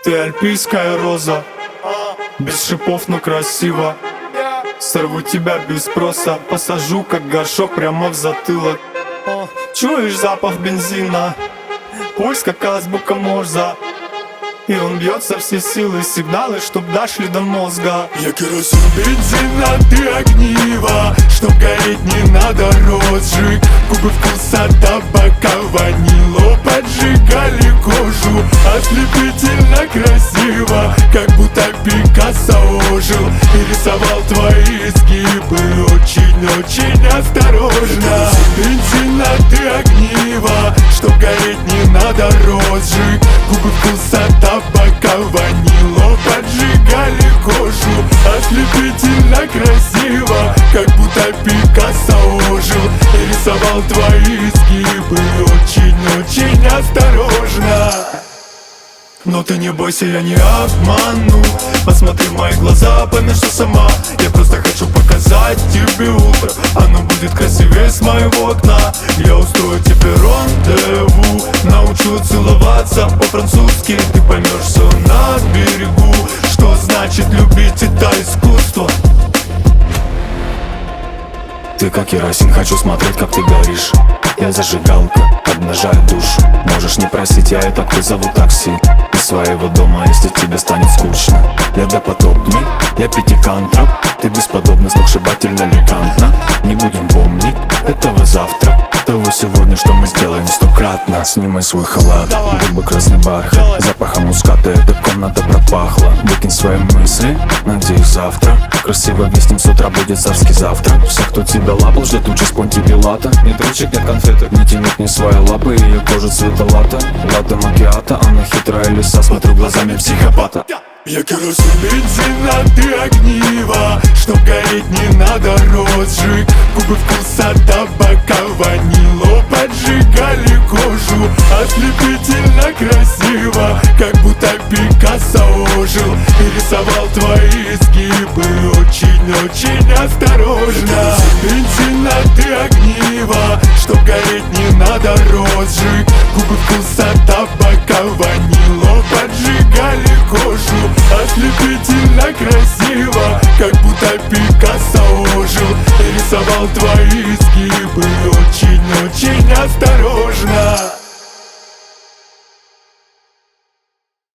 Ты альпийская роза, без шипов, но красиво. Сорву тебя без спроса, посажу как горшок прямо в затылок. Чуешь запах бензина, пульс как азбука Морзе. И он бьет со всей силы, сигналы, чтоб дошли до мозга. Я керосин, бензин, а ты огниво. Чтоб гореть не надо розжиг. Губы вкуса табака, ванило поджигали кожу. Ослепительно красиво, как будто Пикассо ожил и рисовал твои изгибы очень-очень осторожно. Бензин, а ты огниво. Чтоб гореть не надо розжиг. Губы вкуса табака, ванило поджигали кожу. Ослепительно красиво, как будто Пикассо ожил и рисовал твои изгибы очень-очень осторожно. Но ты не бойся, я не обману. Посмотри в мои глаза, пойми, что сама. Я просто хочу показать тебе утро. Оно будет красивее с моего окна. Я устрою тебе рандеву, научу целоваться по-французски. Ты поймешь все на берегу, что значит любить это искусство. Ты как керосин, хочу смотреть, как ты горишь. Я зажигалка, обнажаю душу. Можешь не просить, я и так вызову такси из своего дома, если тебе станет скучно. Я допотопный, я пятикантроп. Ты бесподобна, сногсшибательно элегантна. Не будем помнить этого завтра, того сегодня, что мы сделаем стократно. Снимай свой халат, губы красный бархат, запахом муската эта комната пропахла. Выкинь свои мысли, надеюсь завтра красиво виснем, с утра будет царский завтрак. Все, кто тебя лапал, ждет участь Понти Пилата. Нет ручек, нет конфеток, не тянет ни свои лапы. Ее кожа цвета лата, лата макиата. Она хитрая лиса, смотрю глазами психопата. Я керосин, бензин, а ты огниво. Чтоб гореть не надо розжиг. Губы вкуса табака, ванило поджигали кожу. Ослепительно красиво, как будто Пикассо ожил и рисовал твои изгибы очень-очень осторожно. Бензин, а ты огниво. Чтоб гореть не надо розжиг. Губы вкуса табака, ванило поджигали кожу. Ослепительно красиво, как будто Пикассо ожил и рисовал твои изгибы очень-очень осторожно.